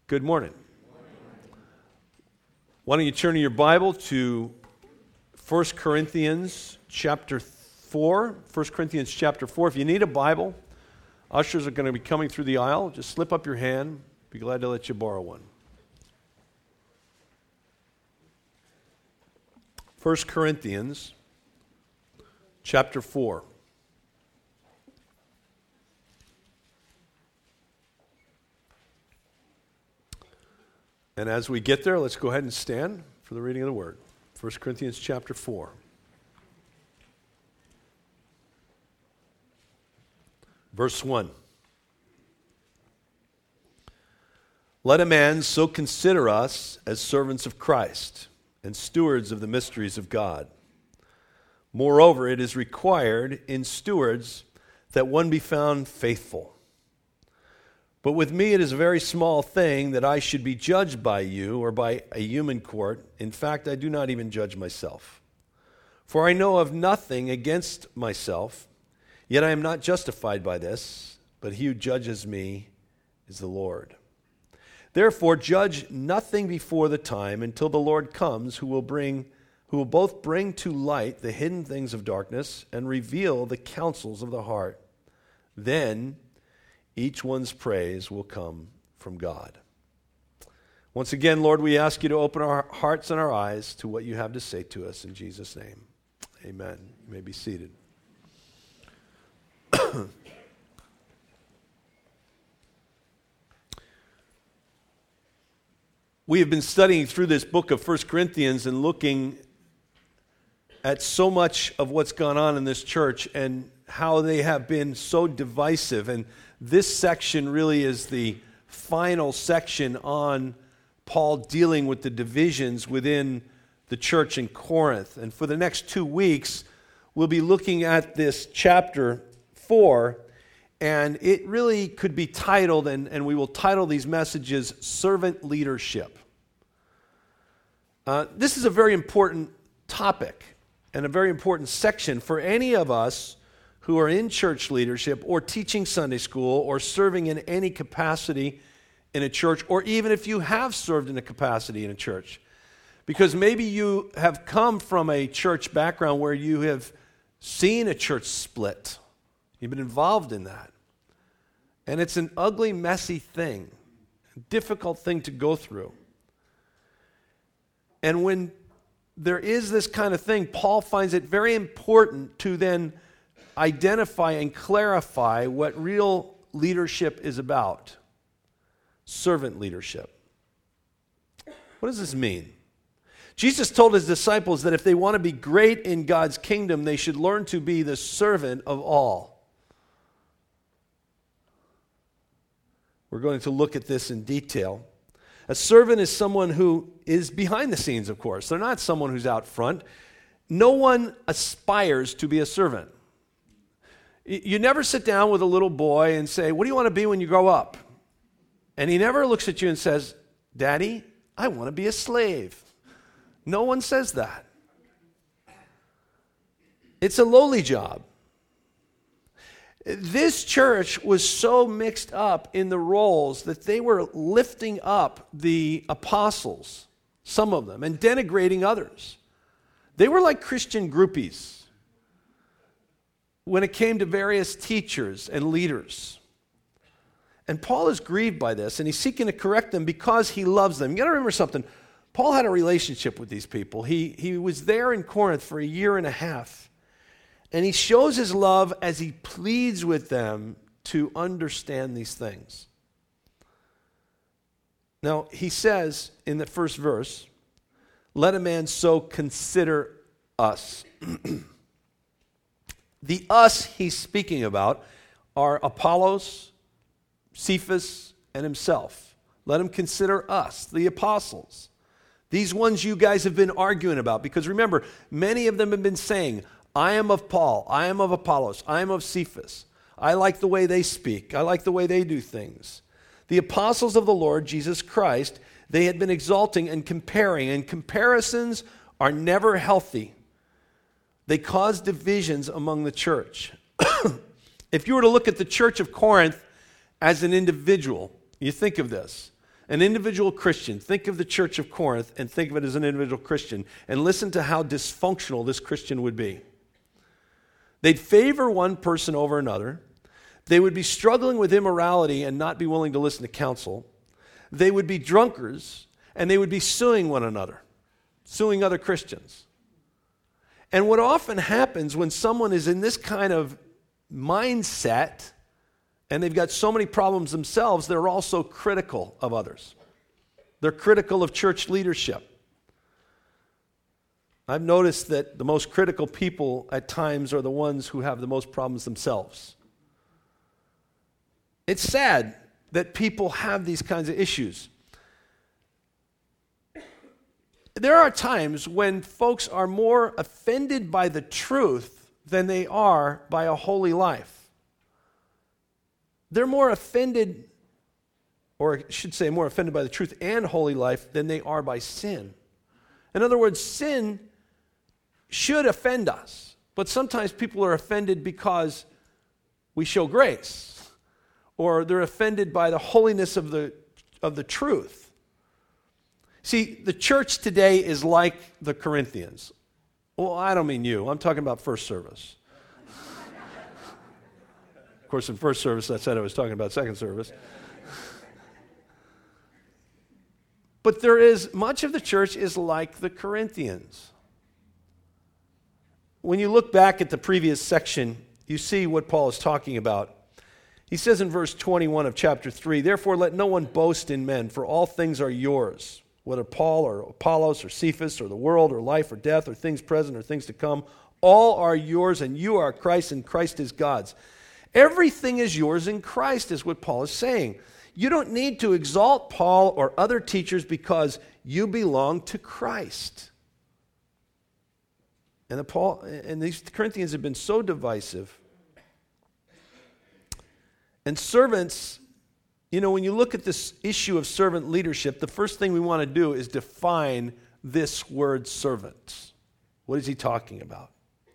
Good morning. Why don't you turn to your Bible to 1 Corinthians chapter 4. 1 Corinthians chapter 4. If you need a Bible, ushers are going to be coming through the aisle. Just slip up your hand. Be glad to let you borrow one. 1 Corinthians chapter 4. And as we get there, let's go ahead and stand for the reading of the Word. 1 Corinthians chapter 4. Verse 1. Let a man so consider us as servants of Christ and stewards of the mysteries of God. Moreover, it is required in stewards that one be found faithful. But with me it is a very small thing that I should be judged by you or by a human court. In fact, I do not even judge myself. For I know of nothing against myself, yet I am not justified by this, but he who judges me is the Lord. Therefore, judge nothing before the time until the Lord comes, who will both bring to light the hidden things of darkness and reveal the counsels of the heart. Then each one's praise will come from God. Once again, Lord, we ask you to open our hearts and our eyes to what you have to say to us in Jesus' name. Amen. You may be seated. We have been studying through this book of 1 Corinthians and looking at so much of what's gone on in this church and how they have been so divisive. And this section really is the final section on Paul dealing with the divisions within the church in Corinth. And for the next 2 weeks, we'll be looking at this chapter 4, and it really could be titled, and we will title these messages, Servant Leadership. This is a very important topic and a very important section for any of us who are in church leadership or teaching Sunday school or serving in any capacity in a church, or even if you have served in a capacity in a church. Because maybe you have come from a church background where you have seen a church split. You've been involved in that. And it's an ugly, messy thing, a difficult thing to go through. And when there is this kind of thing, Paul finds it very important to then identify and clarify what real leadership is about. Servant leadership. What does this mean? Jesus told his disciples that if they want to be great in God's kingdom, they should learn to be the servant of all. We're going to look at this in detail. A servant is someone who is behind the scenes, of course. They're not someone who's out front. No one aspires to be a servant. You never sit down with a little boy and say, what do you want to be when you grow up? And he never looks at you and says, Daddy, I want to be a slave. No one says that. It's a lowly job. This church was so mixed up in the roles that they were lifting up the apostles, some of them, and denigrating others. They were like Christian groupies when it came to various teachers and leaders. And Paul is grieved by this, and he's seeking to correct them because he loves them. You got to remember something. Paul had a relationship with these people. He was there in Corinth for 1.5 years. And he shows his love as he pleads with them to understand these things. Now, he says in the first verse, let a man so consider us. The us he's speaking about are Apollos, Cephas, and himself. Let him consider us, the apostles. These ones you guys have been arguing about. Because remember, many of them have been saying, I am of Paul, I am of Apollos, I am of Cephas. I like the way they speak. I like the way they do things. The apostles of the Lord Jesus Christ, they had been exalting and comparing, and comparisons are never healthy. They cause divisions among the church. If you were to look at the church of Corinth as an individual, you think of this. an individual Christian, think of the church of Corinth and think of it as an individual Christian, and listen to how dysfunctional this Christian would be. They'd favor one person over another. They would be struggling with immorality and not be willing to listen to counsel. They would be drunkards, and they would be suing one another, suing other Christians. And what often happens when someone is in this kind of mindset and they've got so many problems themselves, they're also critical of others. They're critical of church leadership. I've noticed that the most critical people at times are the ones who have the most problems themselves. It's sad that people have these kinds of issues. There are times when folks are more offended by the truth than they are by a holy life. They're more offended, or I should say more offended by the truth and holy life than they are by sin. In other words, sin should offend us, but sometimes people are offended because we show grace, or they're offended by the holiness of the truth. See, the church today is like the Corinthians. Well, I don't mean you. I'm talking about first service. Of course, in first service, I said I was talking about second service. But much of the church is like the Corinthians. When you look back at the previous section, you see what Paul is talking about. He says in verse 21 of chapter 3, "Therefore let no one boast in men, for all things are yours, whether Paul or Apollos or Cephas or the world or life or death or things present or things to come, all are yours, and you are Christ, and Christ is God's." Everything is yours in Christ, is what Paul is saying. You don't need to exalt Paul or other teachers because you belong to Christ. And these Corinthians have been so divisive. And servants, when you look at this issue of servant leadership, the first thing we want to do is define this word servant. What is he talking about?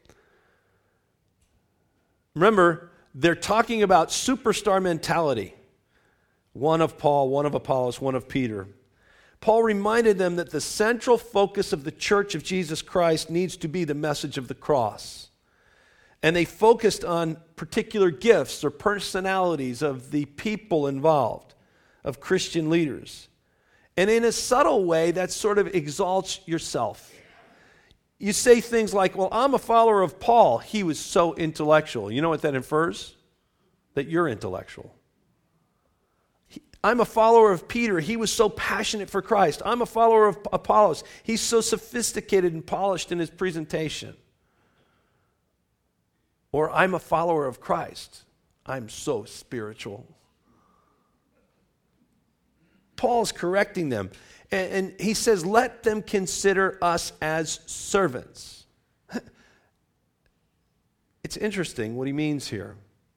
Remember, they're talking about superstar mentality. One of Paul, one of Apollos, one of Peter. Paul reminded them that the central focus of the church of Jesus Christ needs to be the message of the cross. And they focused on particular gifts or personalities of the people involved, of Christian leaders. And in a subtle way, that sort of exalts yourself. You say things like, well, I'm a follower of Paul. He was so intellectual. You know what that infers? That you're intellectual. I'm a follower of Peter. He was so passionate for Christ. I'm a follower of Apollos. He's so sophisticated and polished in his presentation. Or I'm a follower of Christ. I'm so spiritual. Paul's correcting them. And he says, let them consider us as servants. It's interesting what he means here.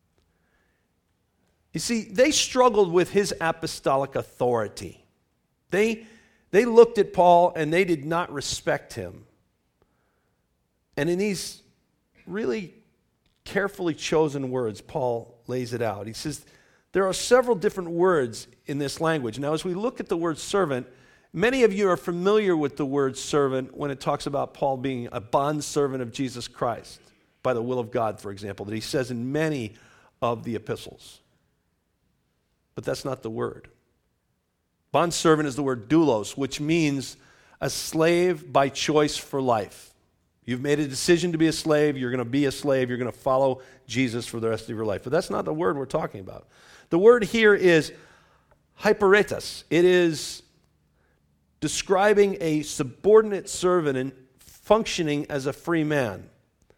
You see, they struggled with his apostolic authority. They looked at Paul and they did not respect him. And in these really carefully chosen words, Paul lays it out. He says, there are several different words in this language. Now, as we look at the word servant, many of you are familiar with the word servant when it talks about Paul being a bondservant of Jesus Christ, by the will of God, for example, that he says in many of the epistles. But that's not the word. Bondservant is the word doulos, which means a slave by choice for life. You've made a decision to be a slave, you're going to be a slave, you're going to follow Jesus for the rest of your life. But that's not the word we're talking about. The word here is hyperetes. It is describing a subordinate servant and functioning as a free man.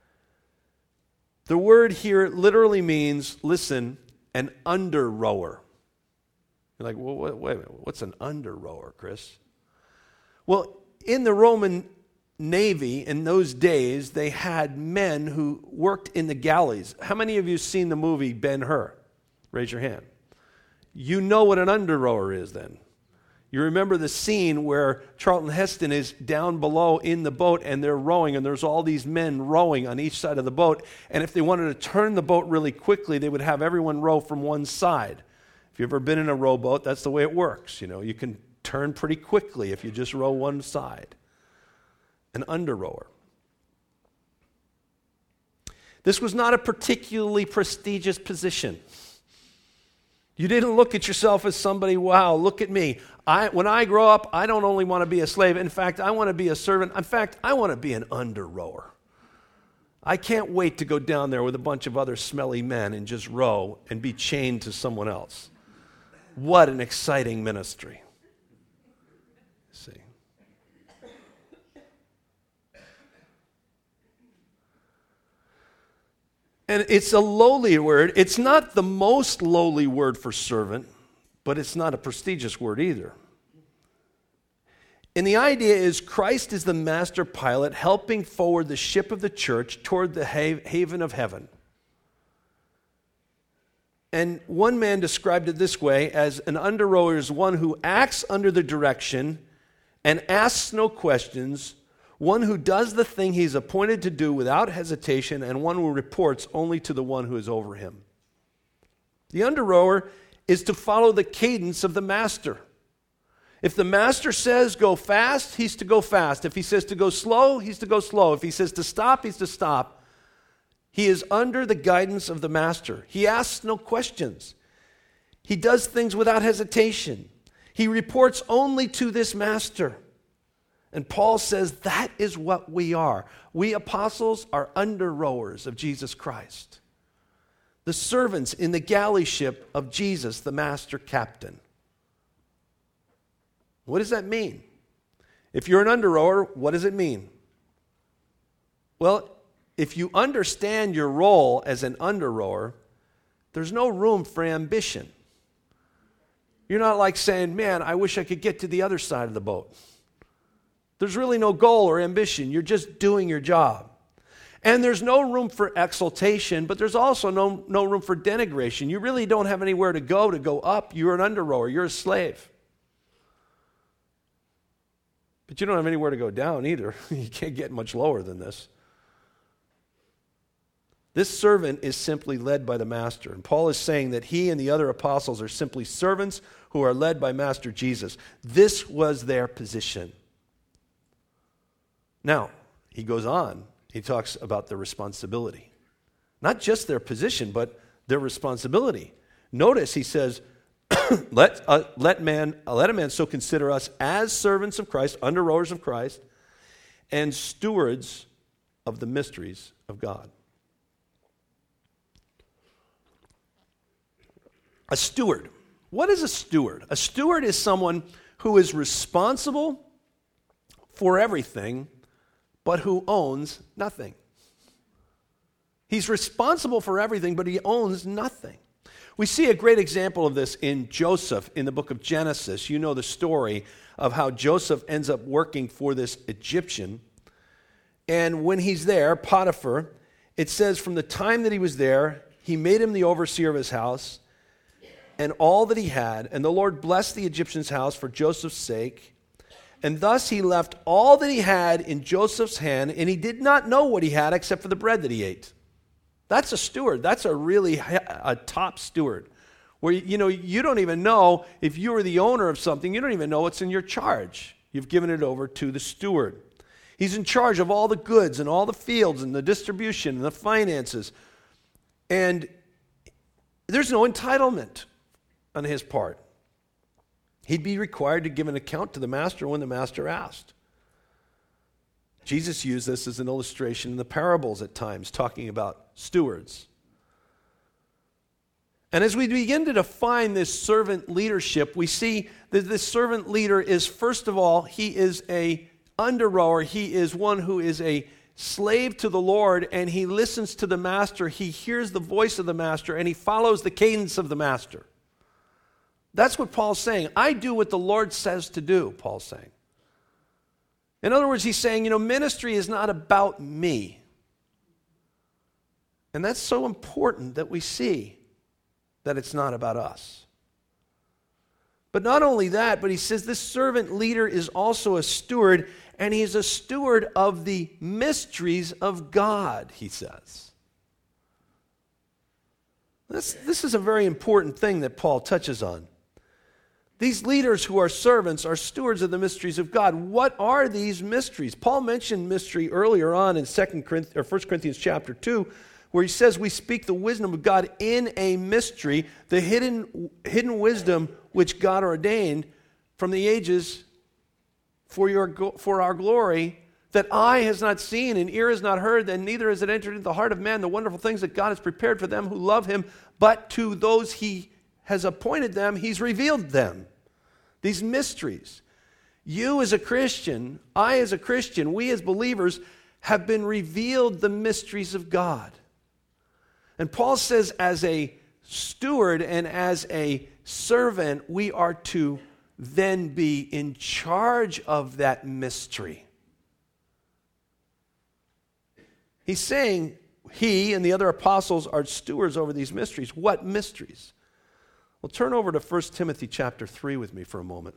The word here literally means, listen, an under-rower. You're like, well, wait a minute, what's an under-rower, Chris? Well, in the Roman Navy in those days, they had men who worked in the galleys. How many of you have seen the movie Ben-Hur? Raise your hand. You know what an under-rower is then. You remember the scene where Charlton Heston is down below in the boat and they're rowing, and there's all these men rowing on each side of the boat, and if they wanted to turn the boat really quickly, they would have everyone row from one side. If you've ever been in a rowboat, that's the way it works. You can turn pretty quickly if you just row one side. An under-rower. This was not a particularly prestigious position. You didn't look at yourself as somebody, wow, look at me. When I grow up, I don't only want to be a slave. In fact, I want to be a servant. In fact, I want to be an under-rower. I can't wait to go down there with a bunch of other smelly men and just row and be chained to someone else. What an exciting ministry. See. And it's a lowly word. It's not the most lowly word for servant, but it's not a prestigious word either. And the idea is Christ is the master pilot helping forward the ship of the church toward the haven of heaven. And one man described it this way as an under-rower is one who acts under the direction and asks no questions, one who does the thing he's appointed to do without hesitation, and one who reports only to the one who is over him. The under-rower is to follow the cadence of the master. If the master says go fast, he's to go fast. If he says to go slow, he's to go slow. If he says to stop, he's to stop. He is under the guidance of the master. He asks no questions. He does things without hesitation. He reports only to this master. And Paul says that is what we are. We apostles are under-rowers of Jesus Christ. The servants in the galley ship of Jesus, the master captain. What does that mean? If you're an under-rower, what does it mean? Well, if you understand your role as an under-rower, there's no room for ambition. You're not like saying, man, I wish I could get to the other side of the boat. There's really no goal or ambition. You're just doing your job. And there's no room for exaltation, but there's also no room for denigration. You really don't have anywhere to go up. You're an under-rower. You're a slave. But you don't have anywhere to go down either. You can't get much lower than this. This servant is simply led by the master. And Paul is saying that he and the other apostles are simply servants who are led by Master Jesus. This was their position. Now, he goes on. He talks about their responsibility. Not just their position, but their responsibility. Notice he says, let a man so consider us as servants of Christ, under-rowers of Christ, and stewards of the mysteries of God. A steward. What is a steward? A steward is someone who is responsible for everything, but who owns nothing. He's responsible for everything, but he owns nothing. We see a great example of this in Joseph in the book of Genesis. You know the story of how Joseph ends up working for this Egyptian. And when he's there, Potiphar, it says from the time that he was there, he made him the overseer of his house and all that he had. And the Lord blessed the Egyptian's house for Joseph's sake. And thus he left all that he had in Joseph's hand, and he did not know what he had except for the bread that he ate. That's a steward. That's a top steward. Where, you don't even know if you are the owner of something, you don't even know what's in your charge. You've given it over to the steward. He's in charge of all the goods and all the fields and the distribution and the finances. And there's no entitlement on his part. He'd be required to give an account to the master when the master asked. Jesus used this as an illustration in the parables at times, talking about stewards. And as we begin to define this servant leadership, we see that this servant leader is, first of all, he is a under-rower. He is one who is a slave to the Lord, and he listens to the master. He hears the voice of the master, and he follows the cadence of the master. That's what Paul's saying. I do what the Lord says to do, Paul's saying. In other words, he's saying, ministry is not about me. And that's so important that we see that it's not about us. But not only that, but he says this servant leader is also a steward, and he's a steward of the mysteries of God, he says. This is a very important thing that Paul touches on. These leaders who are servants are stewards of the mysteries of God. What are these mysteries? Paul mentioned mystery earlier on in 1 Corinthians chapter 2, where he says we speak the wisdom of God in a mystery, the hidden wisdom which God ordained from the ages for our glory, that eye has not seen and ear has not heard, and neither has it entered into the heart of man the wonderful things that God has prepared for them who love him, but to those he has appointed them, he's revealed them. These mysteries. You as a Christian, I as a Christian, we as believers have been revealed the mysteries of God. And Paul says as a steward and as a servant, we are to then be in charge of that mystery. He's saying he and the other apostles are stewards over these mysteries. What mysteries? Well, turn over to 1 Timothy chapter 3 with me for a moment.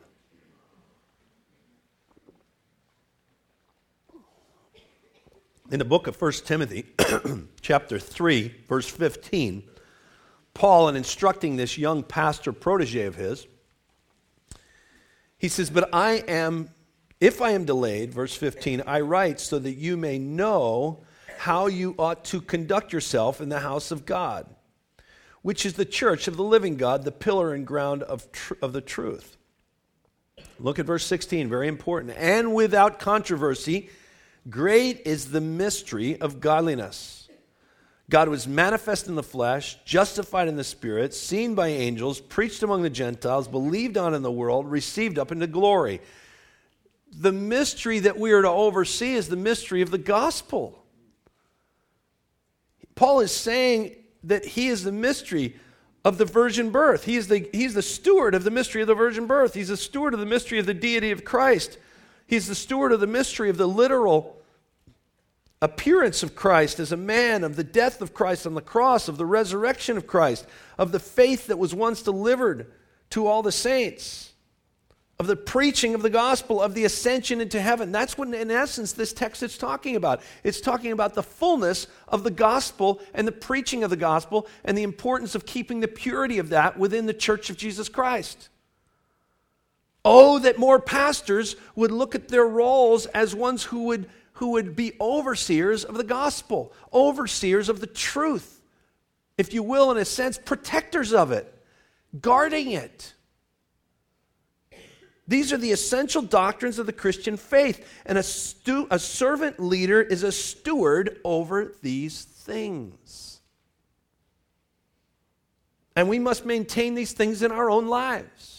In the book of 1 Timothy, chapter 3, verse 15, Paul, in instructing this young pastor protege of his, he says, "But if I am delayed," verse 15, "I write so that you may know how you ought to conduct yourself in the house of God, which is the church of the living God, the pillar and ground of the truth." Look at verse 16, very important. "And without controversy, great is the mystery of godliness. God was manifest in the flesh, justified in the Spirit, seen by angels, preached among the Gentiles, believed on in the world, received up into glory." The mystery that we are to oversee is the mystery of the gospel. Paul is saying that he is the mystery of the virgin birth. He's the steward of the mystery of the virgin birth. He's the steward of the mystery of the deity of Christ. He's the steward of the mystery of the literal appearance of Christ as a man, of the death of Christ on the cross, of the resurrection of Christ, of the faith that was once delivered to all the saints, of the preaching of the gospel, of the ascension into heaven. That's what, in essence, this text is talking about. It's talking about the fullness of the gospel and the preaching of the gospel and the importance of keeping the purity of that within the church of Jesus Christ. Oh, that more pastors would look at their roles as ones who would be overseers of the gospel, overseers of the truth, if you will, in a sense, protectors of it, guarding it. These are the essential doctrines of the Christian faith, and a servant leader is a steward over these things. And we must maintain these things in our own lives.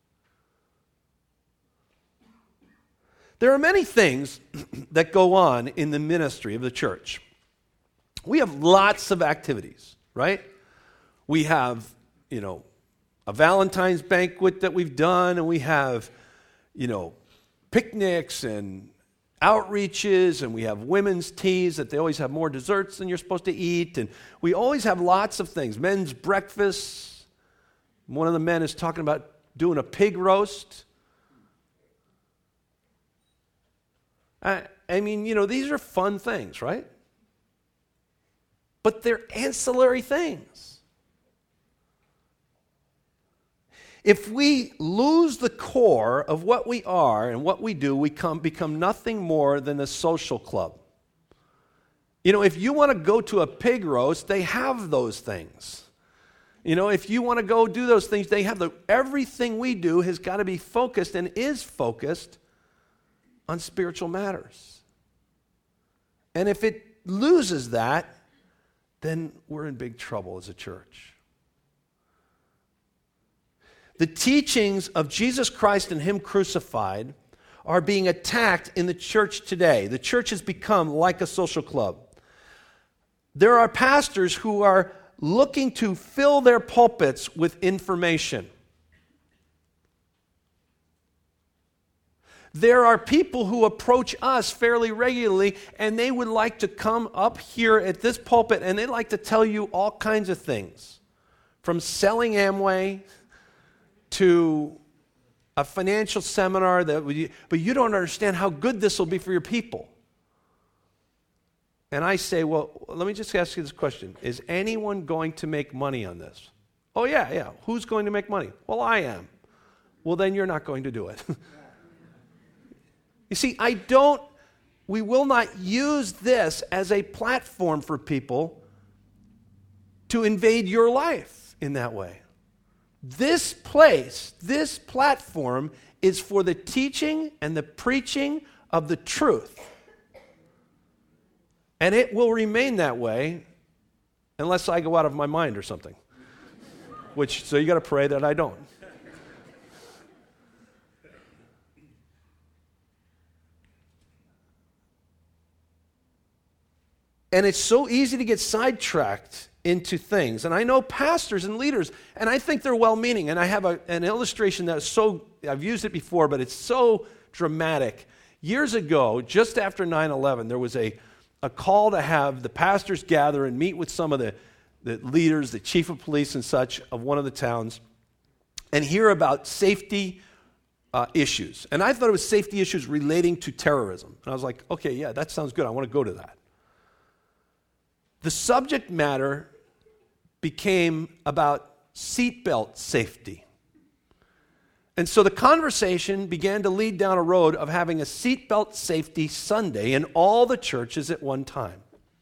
There are many things that go on in the ministry of the church. We have lots of activities, right? We have, a Valentine's banquet that we've done, and we have, picnics and outreaches, and we have women's teas that they always have more desserts than you're supposed to eat, and we always have lots of things. Men's breakfasts. One of the men is talking about doing a pig roast. These are fun things, right? But they're ancillary things. If we lose the core of what we are and what we do, we become nothing more than a social club. If you want to go to a pig roast, they have those things. If you want to go do those things, they have everything we do has got to be focused and is focused on spiritual matters. And if it loses that, then we're in big trouble as a church. The teachings of Jesus Christ and Him crucified are being attacked in the church today. The church has become like a social club. There are pastors who are looking to fill their pulpits with information. There are people who approach us fairly regularly, and they would like to come up here at this pulpit, and they'd like to tell you all kinds of things, from selling Amway to a financial seminar, but you don't understand how good this will be for your people. and I say, well, let me just ask you this question. Is anyone going to make money on this? Oh, yeah. Who's going to make money? Well, I am. Well, then you're not going to do it. You see, we will not use this as a platform for people to invade your life in that way. This place, this platform is for the teaching and the preaching of the truth. And it will remain that way unless I go out of my mind or something. So you got to pray that I don't. And it's so easy to get sidetracked into things. And I know pastors and leaders, and I think they're well-meaning. And I have an illustration that's I've used it before, but it's so dramatic. Years ago, just after 9/11, there was a call to have the pastors gather and meet with some of the leaders, the chief of police and such of one of the towns, and hear about safety issues. And I thought it was safety issues relating to terrorism. And I was like, okay, yeah, that sounds good. I want to go to that. The subject matter became about seatbelt safety. And so the conversation began to lead down a road of having a seatbelt safety Sunday in all the churches at one time.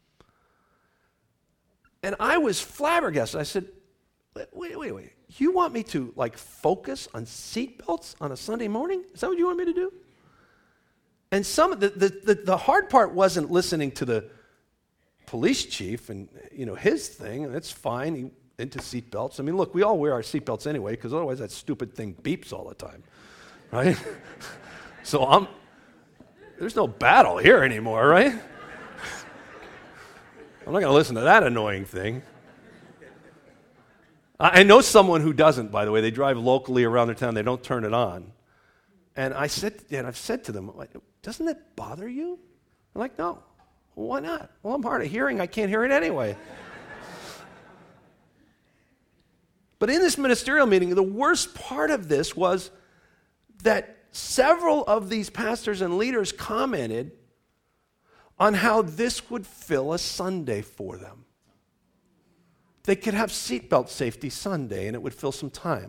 And I was flabbergasted. I said, wait. You want me to focus on seatbelts on a Sunday morning? Is that what you want me to do? And the hard part wasn't listening to the police chief and his thing. That's fine. He into seatbelts. I mean, look, we all wear our seatbelts anyway because otherwise that stupid thing beeps all the time, right? So there's no battle here anymore, right? I'm not going to listen to that annoying thing. I know someone who doesn't, by the way. They drive locally around their town. They don't turn it on. And I've said to them, doesn't it bother you? I'm like, no. Well, why not? Well, I'm hard of hearing. I can't hear it anyway. But in this ministerial meeting, the worst part of this was that several of these pastors and leaders commented on how this would fill a Sunday for them. They could have seatbelt safety Sunday and it would fill some time.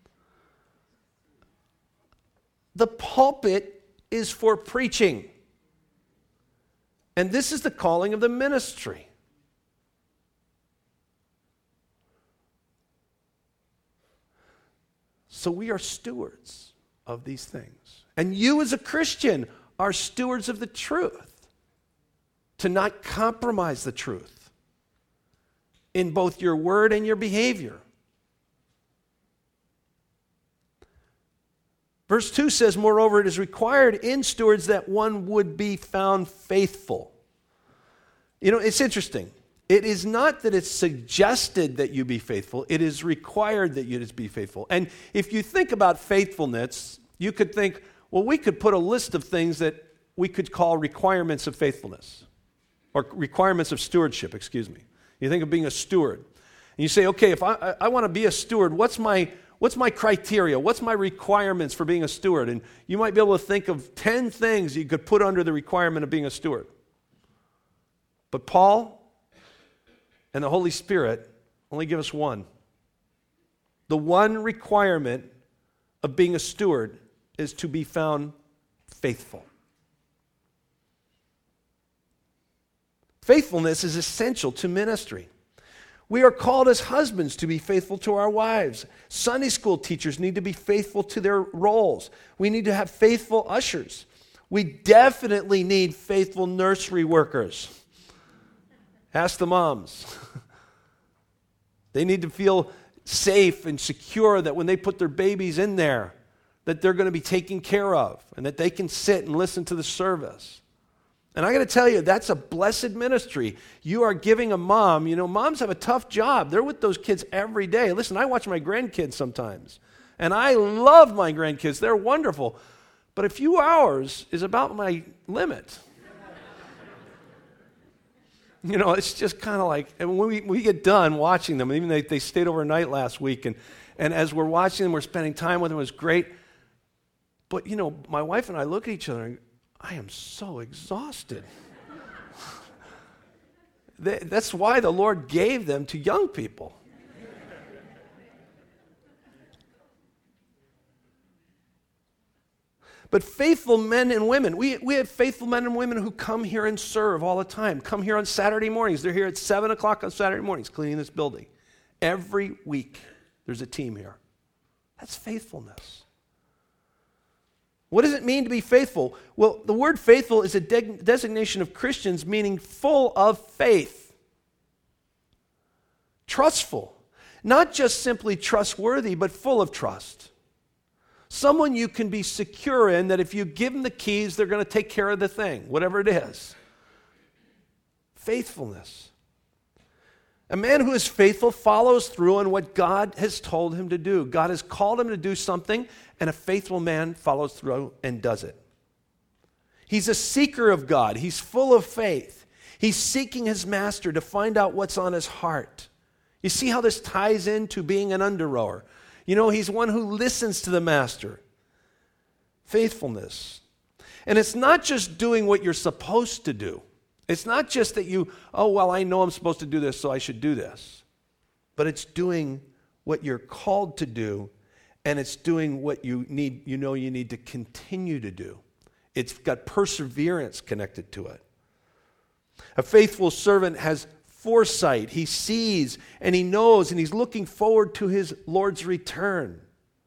The pulpit is for preaching. And this is the calling of the ministry. So we are stewards of these things. And you as a Christian are stewards of the truth. To not compromise the truth in both your word and your behavior. Verse 2 says, moreover, it is required in stewards that one would be found faithful. It's interesting. It is not that it's suggested that you be faithful. It is required that you be faithful. And if you think about faithfulness, you could think, well, we could put a list of things that we could call requirements of faithfulness. Or requirements of stewardship, excuse me. You think of being a steward. And you say, okay, if I want to be a steward, what's my criteria? What's my requirements for being a steward? And you might be able to think of 10 things you could put under the requirement of being a steward. But Paul and the Holy Spirit only give us one. The one requirement of being a steward is to be found faithful. Faithfulness is essential to ministry. We are called as husbands to be faithful to our wives. Sunday school teachers need to be faithful to their roles. We need to have faithful ushers. We definitely need faithful nursery workers. Ask the moms. They need to feel safe and secure that when they put their babies in there, that they're going to be taken care of and that they can sit and listen to the service. And I got to tell you, that's a blessed ministry. You are giving a mom, moms have a tough job. They're with those kids every day. Listen, I watch my grandkids sometimes, and I love my grandkids. They're wonderful. But a few hours is about my limit. It's just kind of like, and when we get done watching them, even they stayed overnight last week, and as we're watching them, we're spending time with them, it was great. But, my wife and I look at each other and I am so exhausted. That's why the Lord gave them to young people. But faithful men and women, we have faithful men and women who come here and serve all the time. Come here on Saturday mornings. They're here at 7 o'clock on Saturday mornings cleaning this building. Every week there's a team here. That's faithfulness. What does it mean to be faithful? Well, the word faithful is a designation of Christians meaning full of faith. Trustful. Not just simply trustworthy, but full of trust. Someone you can be secure in that if you give them the keys, they're going to take care of the thing, whatever it is. Faithfulness. A man who is faithful follows through on what God has told him to do. God has called him to do something, and a faithful man follows through and does it. He's a seeker of God. He's full of faith. He's seeking his master to find out what's on his heart. You see how this ties into being an under-rower. You know, he's one who listens to the master. Faithfulness. And it's not just doing what you're supposed to do. It's not just that I know I'm supposed to do this, so I should do this. But it's doing what you're called to do, and it's doing what you need to continue to do. It's got perseverance connected to it. A faithful servant has foresight. He sees and he knows and he's looking forward to his Lord's return.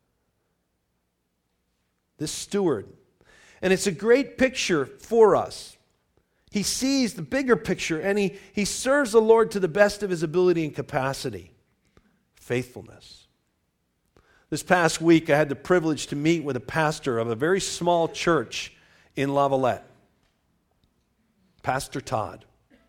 This steward. And it's a great picture for us. He sees the bigger picture and he serves the Lord to the best of his ability and capacity. Faithfulness. This past week I had the privilege to meet with a pastor of a very small church in Lavalette. Pastor Todd.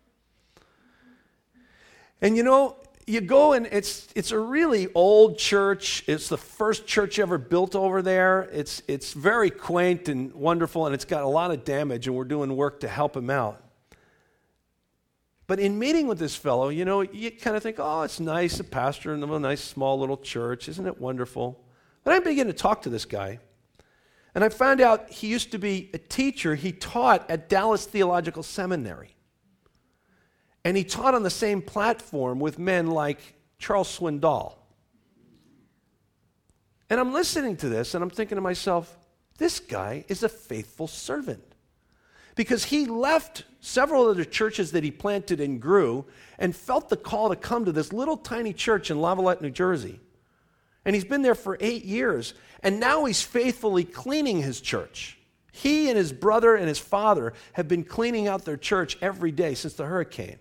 And you go and it's a really old church. It's the first church ever built over there. It's very quaint and wonderful, and it's got a lot of damage, and we're doing work to help him out. But in meeting with this fellow, you kind of think, oh, it's nice, a pastor in a nice small little church. Isn't it wonderful? But I began to talk to this guy, and I found out he used to be a teacher. He taught at Dallas Theological Seminary. And he taught on the same platform with men like Charles Swindoll. And I'm listening to this, and I'm thinking to myself, this guy is a faithful servant. Because he left several other churches that he planted and grew and felt the call to come to this little tiny church in Lavalette, New Jersey. And he's been there for 8 years, and now he's faithfully cleaning his church. He and his brother and his father have been cleaning out their church every day since the hurricane.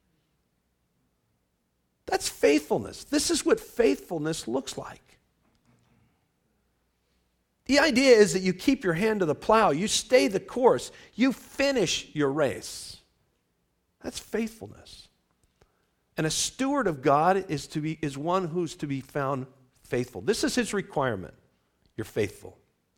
That's faithfulness. This is what faithfulness looks like. The idea is that you keep your hand to the plow, you stay the course, you finish your race. That's faithfulness. And a steward of God is one who's to be found faithful. This is his requirement. You're faithful.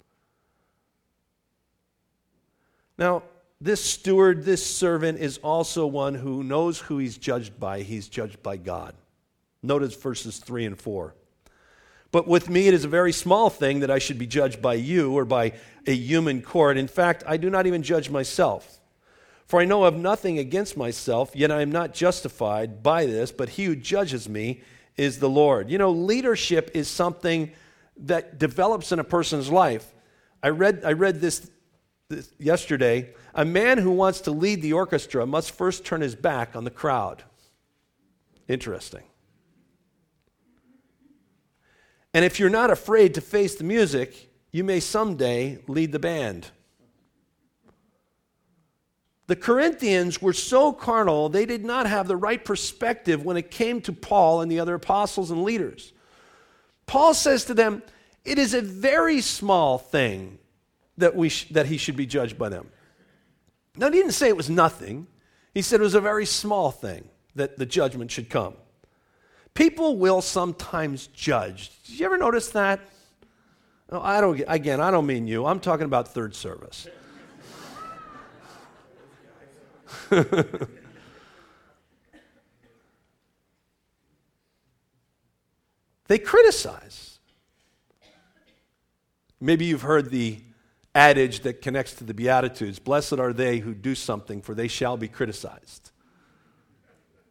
Now, this steward, this servant is also one who knows who he's judged by. He's judged by God. Notice verses 3 and 4. But with me it is a very small thing that I should be judged by you or by a human court. In fact, I do not even judge myself. For I know of nothing against myself, yet I am not justified by this, but he who judges me is the Lord. Leadership is something that develops in a person's life. I read this yesterday. A man who wants to lead the orchestra must first turn his back on the crowd. Interesting. And if you're not afraid to face the music, you may someday lead the band. The Corinthians were so carnal, they did not have the right perspective when it came to Paul and the other apostles and leaders. Paul says to them, it is a very small thing that he should be judged by them. Now, he didn't say it was nothing. He said it was a very small thing that the judgment should come. People will sometimes judge. Did you ever notice that? No, I don't mean you. I'm talking about third service. They criticize. Maybe you've heard the adage that connects to the Beatitudes, blessed are they who do something, for they shall be criticized.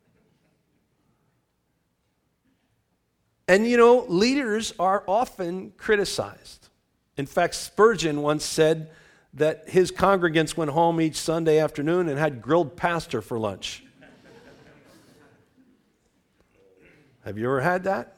And leaders are often criticized. In fact, Spurgeon once said that his congregants went home each Sunday afternoon and had grilled pastor for lunch. Have you ever had that?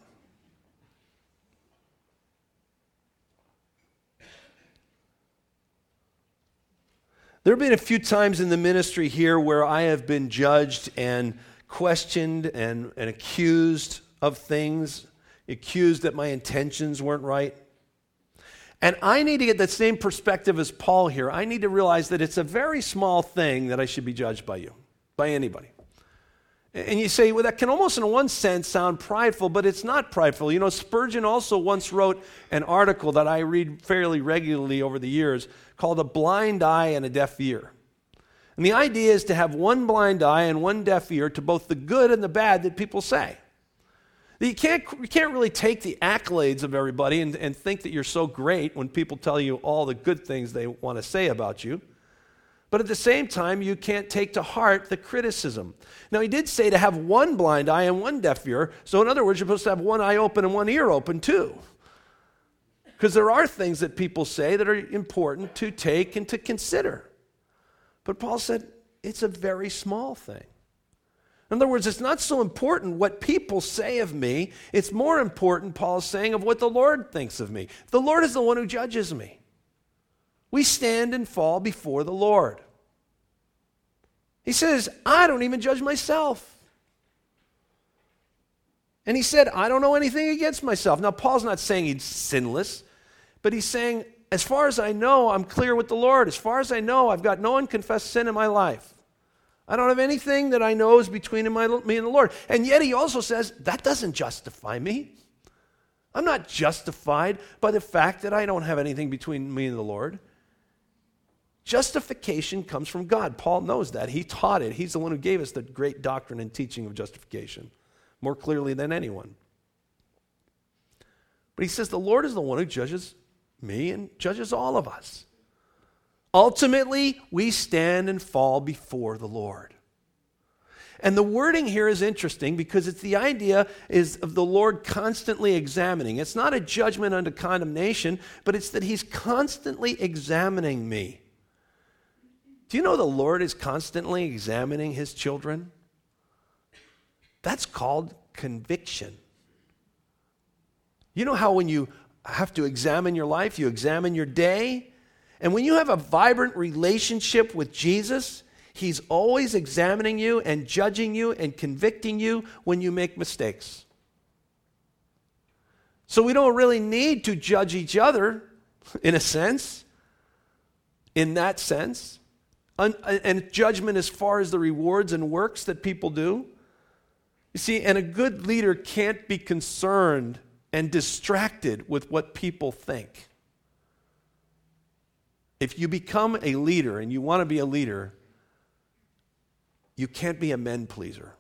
There have been a few times in the ministry here where I have been judged and questioned and accused of things, accused that my intentions weren't right. And I need to get that same perspective as Paul here. I need to realize that it's a very small thing that I should be judged by you, by anybody. And you say, well, that can almost in one sense sound prideful, but it's not prideful. Spurgeon also once wrote an article that I read fairly regularly over the years called A Blind Eye and a Deaf Ear. And the idea is to have one blind eye and one deaf ear to both the good and the bad that people say. You can't really take the accolades of everybody and think that you're so great when people tell you all the good things they want to say about you. But at the same time, you can't take to heart the criticism. Now, he did say to have one blind eye and one deaf ear. So in other words, you're supposed to have one eye open and one ear open too. Because there are things that people say that are important to take and to consider. But Paul said, it's a very small thing. In other words, it's not so important what people say of me. It's more important, Paul is saying, of what the Lord thinks of me. The Lord is the one who judges me. We stand and fall before the Lord. He says, I don't even judge myself. And he said, I don't know anything against myself. Now, Paul's not saying he's sinless, but he's saying, as far as I know, I'm clear with the Lord. As far as I know, I've got no unconfessed sin in my life. I don't have anything that I know is between me and the Lord. And yet he also says, that doesn't justify me. I'm not justified by the fact that I don't have anything between me and the Lord. Justification comes from God. Paul knows that. He taught it. He's the one who gave us the great doctrine and teaching of justification, more clearly than anyone. But he says the Lord is the one who judges me and judges all of us. Ultimately, we stand and fall before the Lord. And the wording here is interesting because it's the idea is of the Lord constantly examining. It's not a judgment unto condemnation, but it's that he's constantly examining me. Do you know the Lord is constantly examining his children? That's called conviction. You know how when you have to examine your life, you examine your day? And when you have a vibrant relationship with Jesus, he's always examining you and judging you and convicting you when you make mistakes. So we don't really need to judge each other, in a sense, in that sense. And judgment as far as the rewards and works that people do. You see, and a good leader can't be concerned and distracted with what people think. If you become a leader and you want to be a leader, you can't be a men pleaser.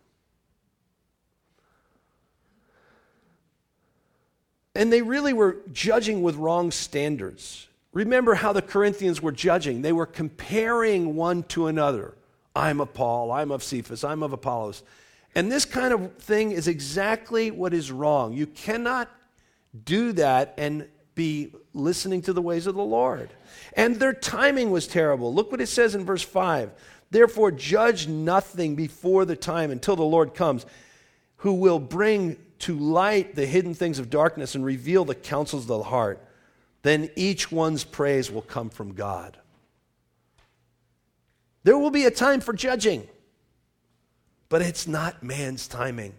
And they really were judging with wrong standards. Remember how the Corinthians were judging. They were comparing one to another. I'm of Paul, I'm of Cephas, I'm of Apollos. And this kind of thing is exactly what is wrong. You cannot do that and be listening to the ways of the Lord. And their timing was terrible. Look what it says in verse 5. Therefore judge nothing before the time until the Lord comes, who will bring to light the hidden things of darkness and reveal the counsels of the heart. Then each one's praise will come from God. There will be a time for judging, but it's not man's timing.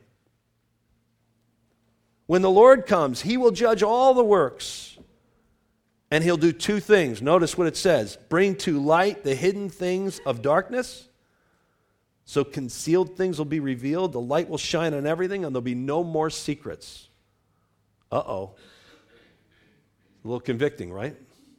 When the Lord comes, he will judge all the works, and he'll do two things. Notice what it says. Bring to light the hidden things of darkness, so concealed things will be revealed. The light will shine on everything, and there'll be no more secrets. Uh-oh. A little convicting, right?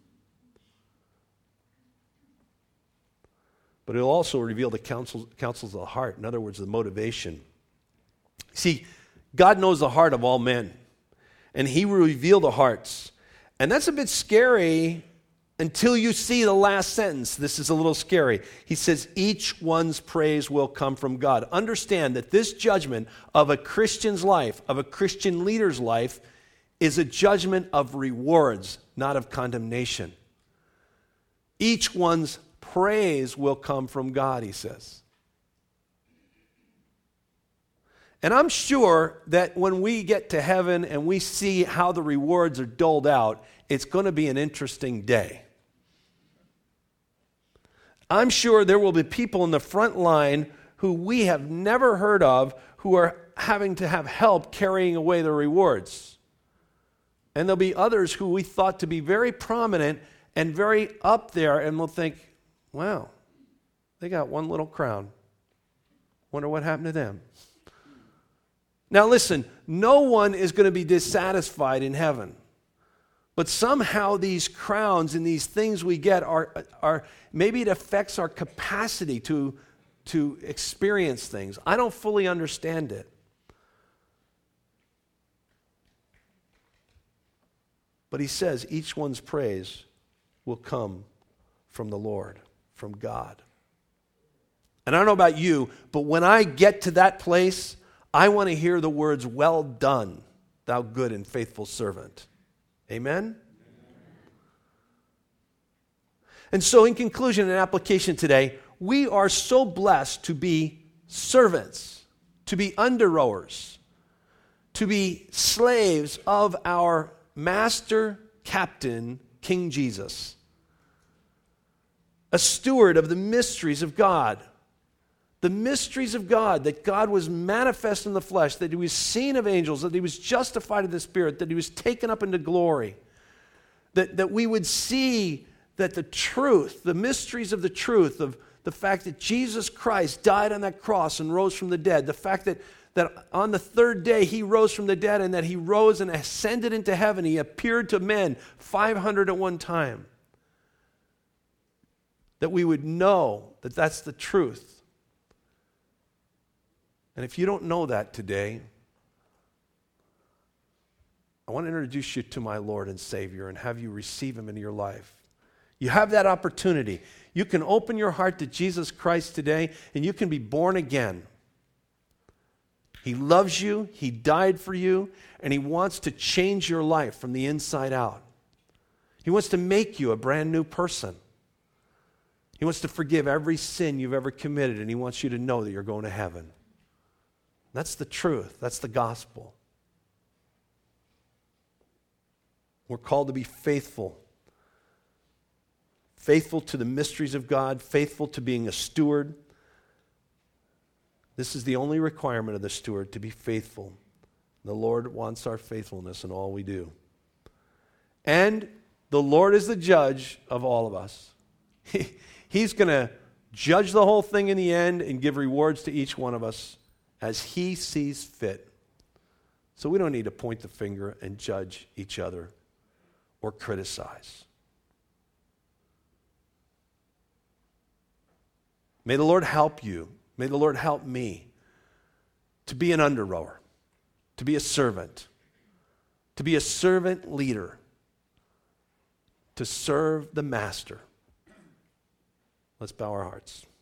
But it'll also reveal the counsels of the heart. In other words, the motivation. See, God knows the heart of all men, and he will reveal the hearts. And that's a bit scary until you see the last sentence. This is a little scary. He says, each one's praise will come from God. Understand that this judgment of a Christian's life, of a Christian leader's life, is a judgment of rewards, not of condemnation. Each one's praise will come from God, he says. And I'm sure that when we get to heaven and we see how the rewards are doled out, it's going to be an interesting day. I'm sure there will be people in the front line who we have never heard of who are having to have help carrying away the rewards. And there'll be others who we thought to be very prominent and very up there, and we'll think, wow, they got one little crown. Wonder what happened to them. Now listen, no one is going to be dissatisfied in heaven. But somehow these crowns and these things we get are maybe it affects our capacity to experience things. I don't fully understand it. But he says each one's praise will come from the Lord, from God. And I don't know about you, but when I get to that place, I want to hear the words, well done, thou good and faithful servant. Amen? And so in conclusion and application today, we are so blessed to be servants, to be under-rowers, to be slaves of our master captain, King Jesus, a steward of the mysteries of God. The mysteries of God, that God was manifest in the flesh, that he was seen of angels, that he was justified in the Spirit, that he was taken up into glory, that we would see that the truth, the mysteries of the truth, of the fact that Jesus Christ died on that cross and rose from the dead, the fact that on the third day he rose from the dead and that he rose and ascended into heaven, he appeared to men 500 at one time, that we would know that that's the truth. And if you don't know that today, I want to introduce you to my Lord and Savior and have you receive him into your life. You have that opportunity. You can open your heart to Jesus Christ today and you can be born again. He loves you, he died for you, and he wants to change your life from the inside out. He wants to make you a brand new person. He wants to forgive every sin you've ever committed, and he wants you to know that you're going to heaven. That's the truth. That's the gospel. We're called to be faithful. Faithful to the mysteries of God, faithful to being a steward. This is the only requirement of the steward, to be faithful. The Lord wants our faithfulness in all we do. And the Lord is the judge of all of us. He's going to judge the whole thing in the end and give rewards to each one of us as he sees fit. So we don't need to point the finger and judge each other or criticize. May the Lord help you. May the Lord help me to be an under-rower, to be a servant leader, to serve the master. Let's bow our hearts.